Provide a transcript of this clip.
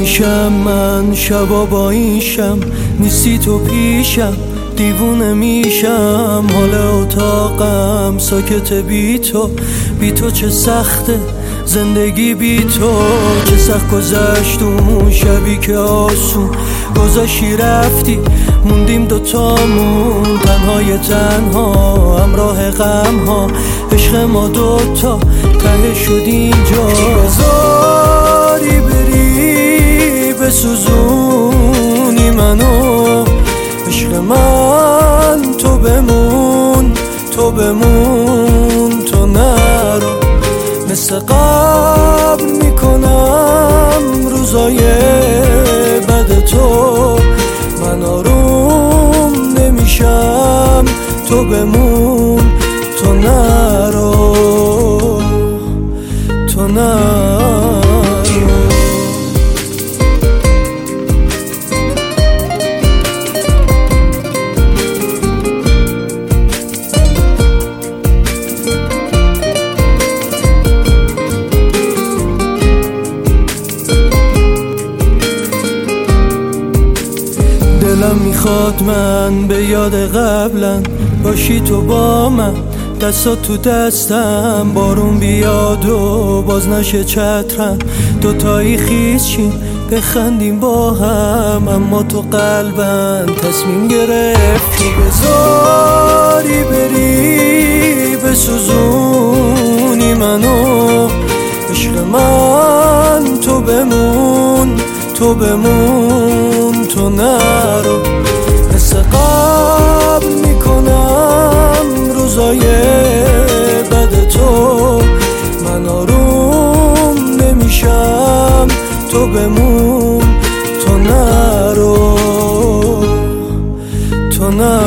میشم من شبا با این شم، نیستی تو پیشم دیوونه میشم. حال اتاقم ساکت بی تو چه سخته زندگی بی تو. چه سخت گذشت اون شبی که آسون گذاشتی رفتی، موندیم دوتامون تنها همراه غم ها. عشق ما دوتا ته شد اینجا. بذاری بری بسوزونی منو، عشق من تو بمون تو نرو. مثل قبل میکنم روزای بد تو، من آروم نمیشم تو بمون تو نرو. دلم میخواد من به یاد قبلا باشی تو با من، دستات تو دستم، بارون بیاد و باز نشه چترم، دوتایی خیز شیم بخندیم با هم. اما تو قلبم تصمیم گرفتی بذاری بری بسوزونی منو، عشق من تو بمون تو نرو. مثل قبل میکنم روزای بد تو، من آروم نمیشم تو بمون تو نرو.